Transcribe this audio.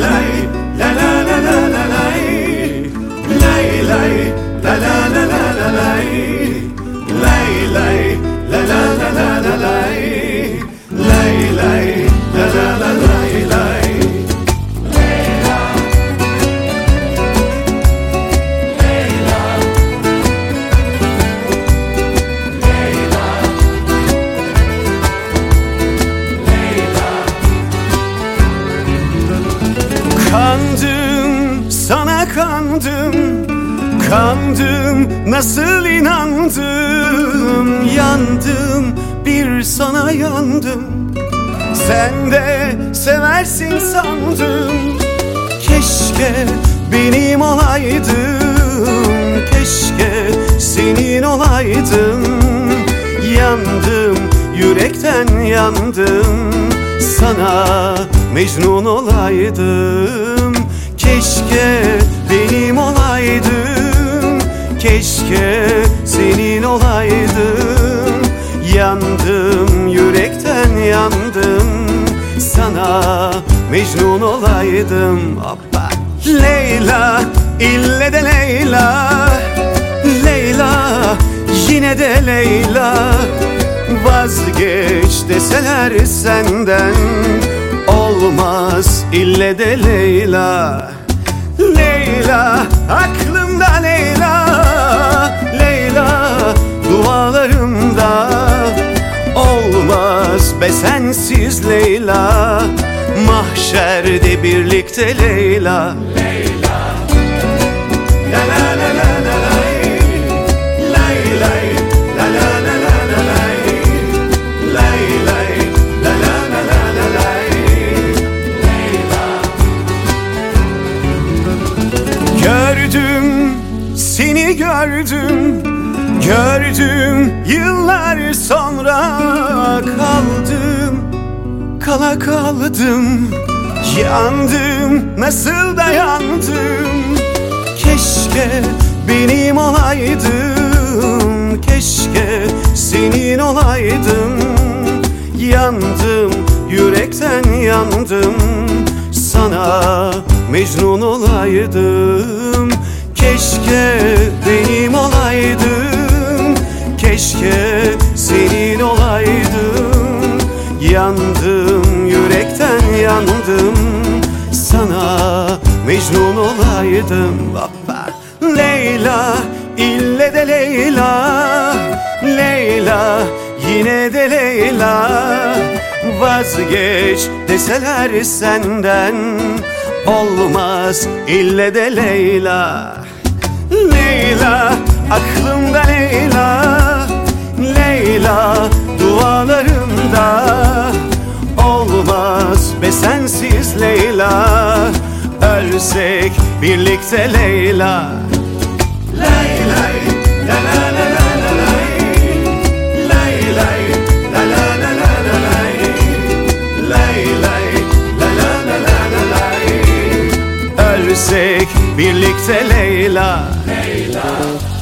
lay la la la la la lay, lay lay la la la la la lay, lay lay la la la la la lay, lay lay la la la lay lay. Kandım, sana kandım, kandım, nasıl inandım, yandım, bir sana yandım, sen de seversin sandım. Keşke benim olaydım, keşke senin olaydım, yandım, yürekten yandım, sana Mecnun olaydım. Keşke benim olaydım, keşke senin olaydım, yandım, yürekten yandım, sana Mecnun olaydım. Hoppa. Leyla, ille de Leyla, Leyla, yine de Leyla, vazgeç deseler senden, olmaz ille de Leyla. Leyla, aklımda Leyla, Leyla, dualarımda, olmaz be sensiz Leyla, mahşerde birlikte Leyla. Leyla, la la la la la lay, lay lay la la la la la lay, lay lay la la la la la lay, Leyla. Gördüm, seni gördüm, gördüm, yıllar sonra kaldım, kala kaldım, yandım, nasıl dayandım. Keşke benim olaydım, keşke senin olaydım, yandım, yürekten yandım, sana Mecnun olaydım. Keşke benim olaydım, keşke senin olaydım, yandım, yürekten yandım, sana Mecnun olaydım. Hoppa. Leyla, ille de Leyla, Leyla, yine de Leyla, vazgeç deseler senden, olmaz ille de Leyla. Leyla, aklımda Leyla, Leyla, dualarımda, olmaz be sensiz Leyla, ölsek birlikte Leyla. Lay lay la la la la la lay, lay lay la la la la la lay, lay lay la la la la la lay, ölsek birlikte Leyla. Leyla.